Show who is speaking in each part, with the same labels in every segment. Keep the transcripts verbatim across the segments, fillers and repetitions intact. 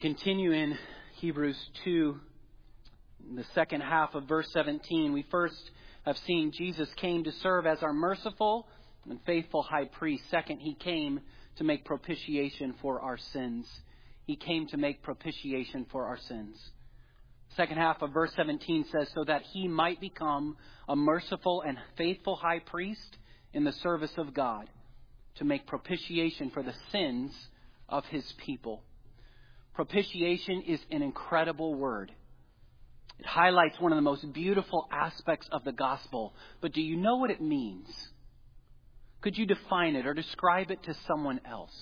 Speaker 1: Continue in Hebrews two, the second half of verse seventeen. We first have seen Jesus came to serve as our merciful and faithful high priest. Second, he came to make propitiation for our sins. He came to make propitiation for our sins. Second half of verse seventeen says, so that he might become a merciful and faithful high priest in the service of God, to make propitiation for the sins of his people. Propitiation is an incredible word. It highlights one of the most beautiful aspects of the gospel. But do you know what it means? Could you define it or describe it to someone else?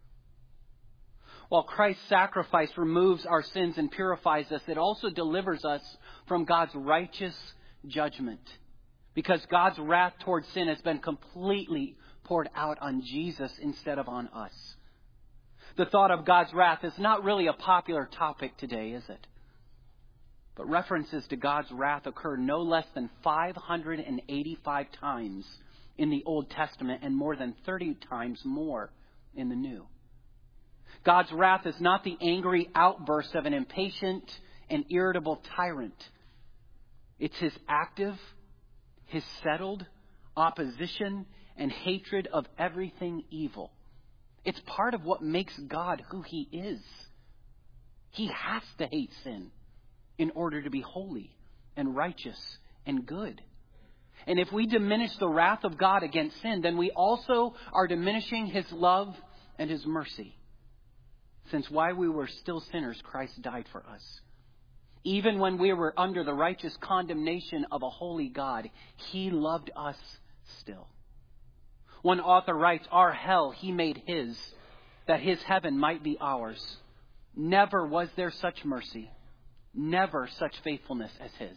Speaker 1: While Christ's sacrifice removes our sins and purifies us, it also delivers us from God's righteous judgment. Because God's wrath towards sin has been completely poured out on Jesus instead of on us. The thought of God's wrath is not really a popular topic today, is it? But references to God's wrath occur no less than five hundred eighty-five times in the Old Testament and more than thirty times more in the New. God's wrath is not the angry outburst of an impatient and irritable tyrant. It's his active, his settled opposition and hatred of everything evil. It's part of what makes God who he is. He has to hate sin in order to be holy and righteous and good. And if we diminish the wrath of God against sin, then we also are diminishing his love and his mercy. Since while we were still sinners, Christ died for us. Even when we were under the righteous condemnation of a holy God, he loved us still. One author writes, our hell he made his, that his heaven might be ours. Never was there such mercy, never such faithfulness as his.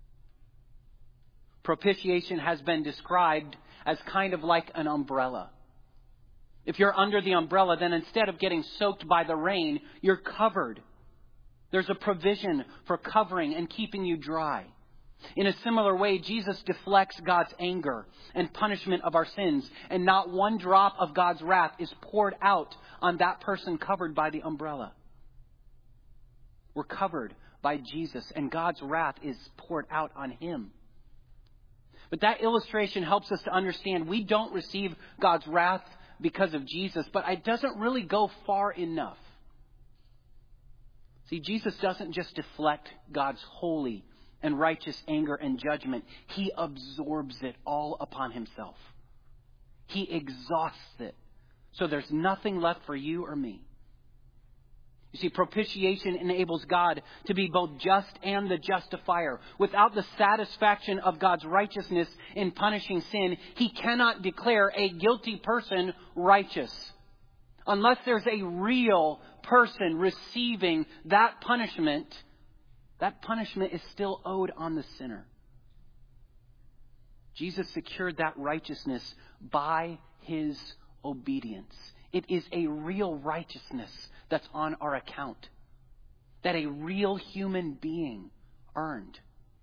Speaker 1: Propitiation has been described as kind of like an umbrella. If you're under the umbrella, then instead of getting soaked by the rain, you're covered. There's a provision for covering and keeping you dry. In a similar way, Jesus deflects God's anger and punishment of our sins, and not one drop of God's wrath is poured out on that person covered by the umbrella. We're covered by Jesus, and God's wrath is poured out on him. But that illustration helps us to understand we don't receive God's wrath because of Jesus, but it doesn't really go far enough. See, Jesus doesn't just deflect God's holy and righteous anger and judgment. He absorbs it all upon himself. He exhausts it. So there's nothing left for you or me. You see, propitiation enables God to be both just and the justifier. Without the satisfaction of God's righteousness in punishing sin, he cannot declare a guilty person righteous. Unless there's a real person receiving that punishment, that punishment is still owed on the sinner. Jesus secured that righteousness by his obedience. It is a real righteousness that's on our account, that a real human being earned.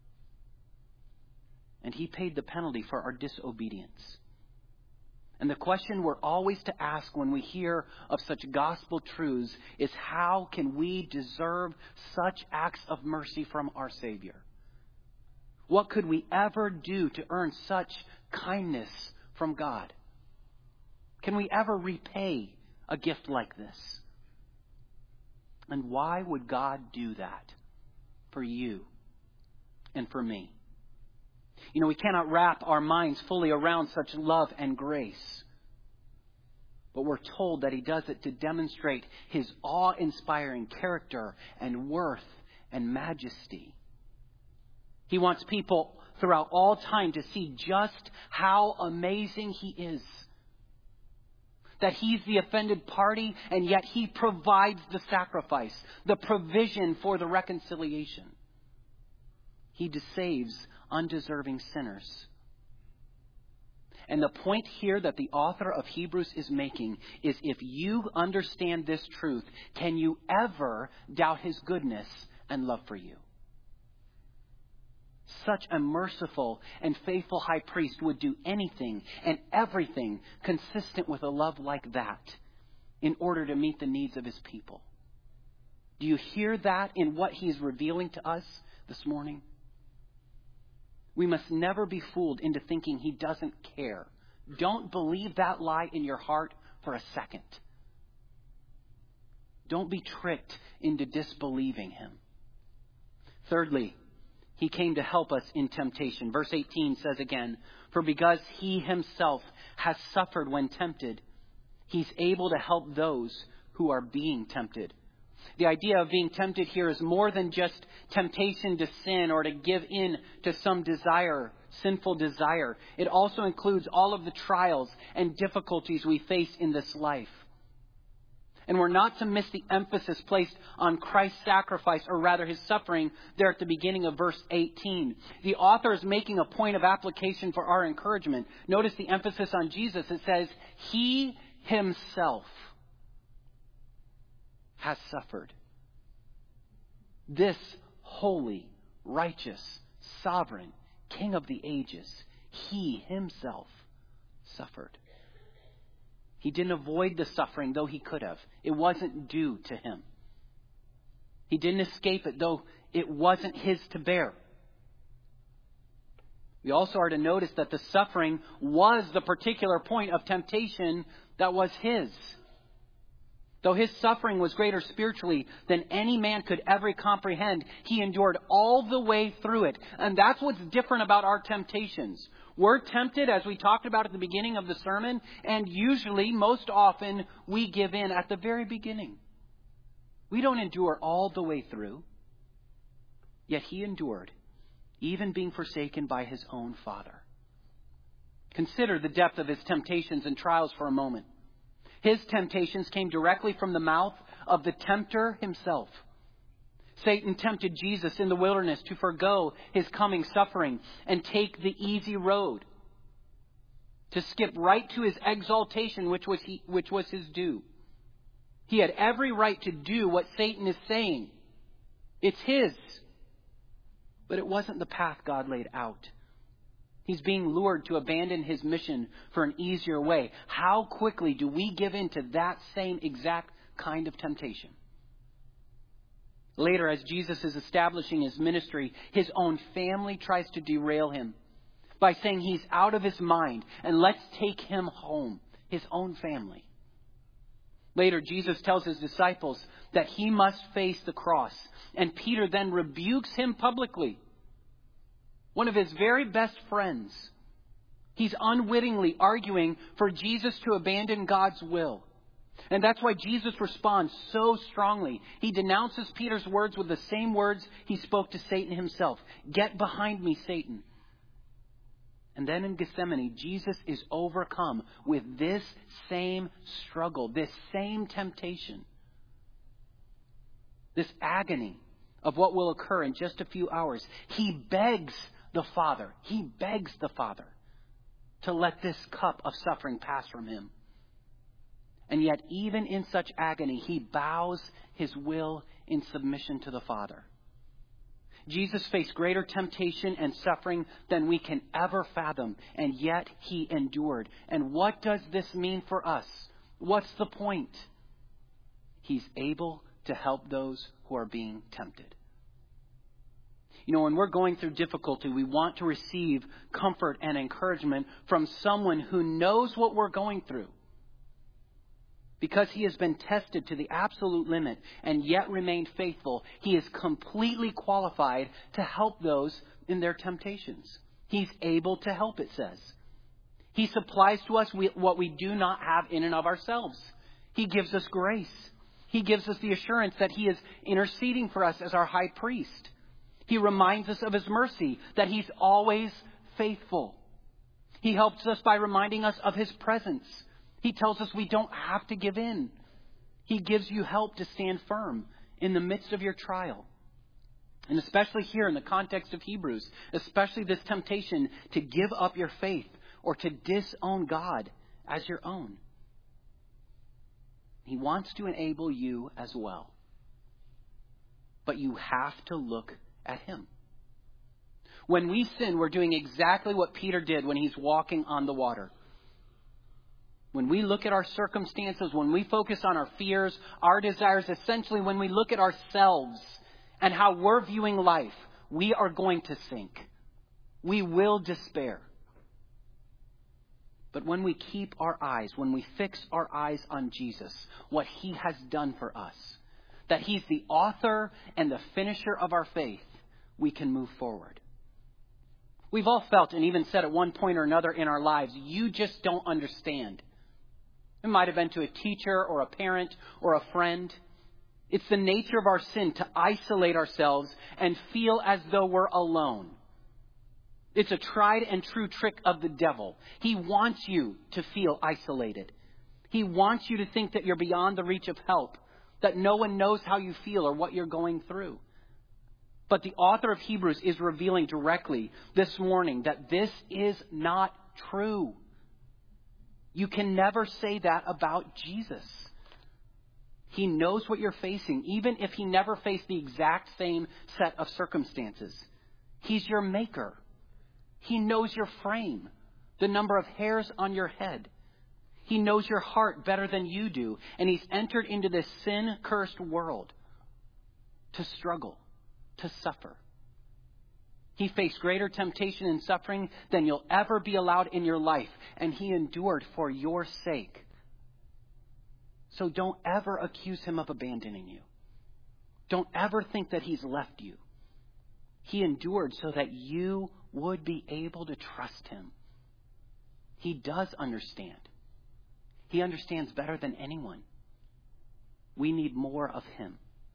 Speaker 1: And he paid the penalty for our disobedience. And the question we're always to ask when we hear of such gospel truths is, how can we deserve such acts of mercy from our Savior? What could we ever do to earn such kindness from God? Can we ever repay a gift like this? And why would God do that for you and for me? You know, we cannot wrap our minds fully around such love and grace. But we're told that he does it to demonstrate his awe-inspiring character and worth and majesty. He wants people throughout all time to see just how amazing he is. That he's the offended party, and yet he provides the sacrifice, the provision for the reconciliation. He saves undeserving sinners. And the point here that the author of Hebrews is making is, if you understand this truth, can you ever doubt his goodness and love for you? Such a merciful and faithful high priest would do anything and everything consistent with a love like that in order to meet the needs of his people. Do you hear that in what He is revealing to us this morning? We must never be fooled into thinking He doesn't care. Don't believe that lie in your heart for a second. Don't be tricked into disbelieving Him. Thirdly, He came to help us in temptation. Verse eighteen says again, for because He Himself has suffered when tempted, He's able to help those who are being tempted. The idea of being tempted here is more than just temptation to sin or to give in to some desire, sinful desire. It also includes all of the trials and difficulties we face in this life. And we're not to miss the emphasis placed on Christ's sacrifice, or rather His suffering, there at the beginning of verse eighteen. The author is making a point of application for our encouragement. Notice the emphasis on Jesus. It says, He Himself has suffered. This holy, righteous, sovereign King of the ages, He Himself suffered. He didn't avoid the suffering, though He could have. It wasn't due to Him. He didn't escape it, though it wasn't His to bear. We also are to notice that the suffering was the particular point of temptation that was His. Though His suffering was greater spiritually than any man could ever comprehend, He endured all the way through it. And that's what's different about our temptations. We're tempted, as we talked about at the beginning of the sermon, and usually, most often, we give in at the very beginning. We don't endure all the way through. Yet He endured, even being forsaken by His own Father. Consider the depth of His temptations and trials for a moment. His temptations came directly from the mouth of the tempter himself. Satan tempted Jesus in the wilderness to forgo His coming suffering and take the easy road, to skip right to His exaltation, which was, he, which was His due. He had every right to do what Satan is saying. It's His. But it wasn't the path God laid out. He's being lured to abandon His mission for an easier way. How quickly do we give in to that same exact kind of temptation? Later, as Jesus is establishing His ministry, His own family tries to derail Him by saying He's out of His mind and let's take Him home. His own family. Later, Jesus tells His disciples that He must face the cross, and Peter then rebukes Him publicly. One of His very best friends. He's unwittingly arguing for Jesus to abandon God's will. And that's why Jesus responds so strongly. He denounces Peter's words with the same words He spoke to Satan himself. Get behind me, Satan. And then in Gethsemane, Jesus is overcome with this same struggle, this same temptation, this agony of what will occur in just a few hours. He begs the Father, He begs the Father to let this cup of suffering pass from Him. And yet, even in such agony, He bows His will in submission to the Father. Jesus faced greater temptation and suffering than we can ever fathom, and yet He endured. And what does this mean for us? What's the point? He's able to help those who are being tempted. You know, when we're going through difficulty, we want to receive comfort and encouragement from someone who knows what we're going through. Because He has been tested to the absolute limit and yet remained faithful, He is completely qualified to help those in their temptations. He's able to help, it says. He supplies to us what we do not have in and of ourselves. He gives us grace. He gives us the assurance that He is interceding for us as our high priest. He reminds us of His mercy, that He's always faithful. He helps us by reminding us of His presence. He tells us we don't have to give in. He gives you help to stand firm in the midst of your trial. And especially here in the context of Hebrews, especially this temptation to give up your faith or to disown God as your own. He wants to enable you as well. But you have to look at Him. When we sin, we're doing exactly what Peter did when he's walking on the water. When we look at our circumstances, when we focus on our fears, our desires, essentially when we look at ourselves and how we're viewing life, we are going to sink. We will despair. But when we keep our eyes, when we fix our eyes on Jesus, what He has done for us, that He's the author and the finisher of our faith, we can move forward. We've all felt and even said at one point or another in our lives, you just don't understand. It might have been to a teacher or a parent or a friend. It's the nature of our sin to isolate ourselves and feel as though we're alone. It's a tried and true trick of the devil. He wants you to feel isolated. He wants you to think that you're beyond the reach of help, that no one knows how you feel or what you're going through. But the author of Hebrews is revealing directly this morning that this is not true. You can never say that about Jesus. He knows what you're facing, even if He never faced the exact same set of circumstances. He's your maker. He knows your frame, the number of hairs on your head. He knows your heart better than you do. And He's entered into this sin-cursed world to struggle, to suffer. He faced greater temptation and suffering than you'll ever be allowed in your life. And He endured for your sake. So don't ever accuse Him of abandoning you. Don't ever think that He's left you. He endured so that you would be able to trust Him. He does understand. He understands better than anyone. We need more of Him.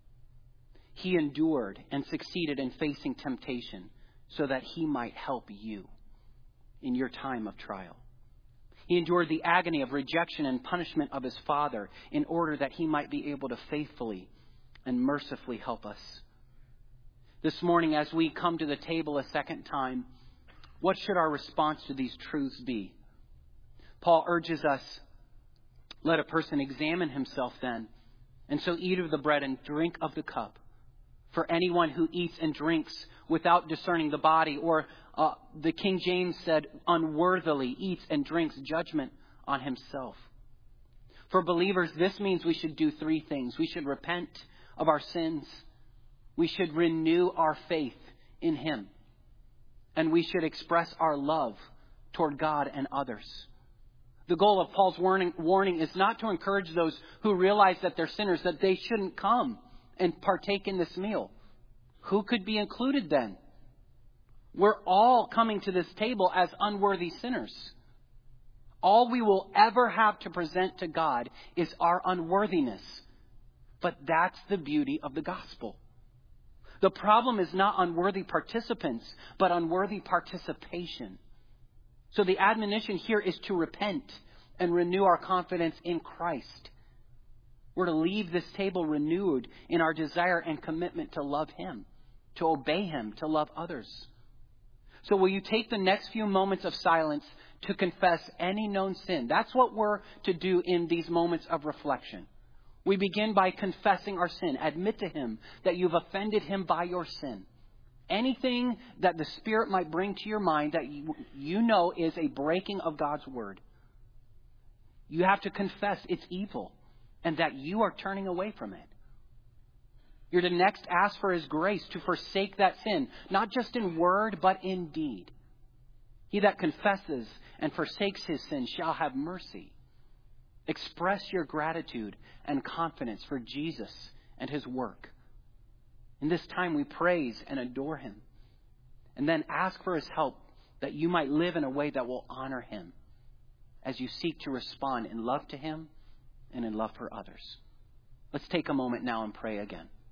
Speaker 1: He endured and succeeded in facing temptation so that He might help you in your time of trial. He endured the agony of rejection and punishment of His Father in order that He might be able to faithfully and mercifully help us. This morning, as we come to the table a second time, what should our response to these truths be? Paul urges us, let a person examine himself then, and so eat of the bread and drink of the cup. For anyone who eats and drinks without discerning the body, or uh, the King James said, unworthily eats and drinks judgment on himself. For believers, this means we should do three things. We should repent of our sins. We should renew our faith in Him. And we should express our love toward God and others. The goal of Paul's warning, warning is not to encourage those who realize that they're sinners, that they shouldn't come and partake in this meal. Who could be included then? We're all coming to this table as unworthy sinners. All we will ever have to present to God is our unworthiness. But that's the beauty of the gospel. The problem is not unworthy participants, but unworthy participation. So the admonition here is to repent and renew our confidence in Christ. We're to leave this table renewed in our desire and commitment to love Him, to obey Him, to love others. So will you take the next few moments of silence to confess any known sin? That's what we're to do in these moments of reflection. We begin by confessing our sin. Admit to Him that you've offended Him by your sin. Anything that the Spirit might bring to your mind that you, you know is a breaking of God's word. You have to confess it's evil and that you are turning away from it. You're to next ask for His grace to forsake that sin, not just in word, but in deed. He that confesses and forsakes his sin shall have mercy. Express your gratitude and confidence for Jesus and His work. In this time we praise and adore Him. And then ask for His help that you might live in a way that will honor Him as you seek to respond in love to Him and in love for others. Let's take a moment now and pray again.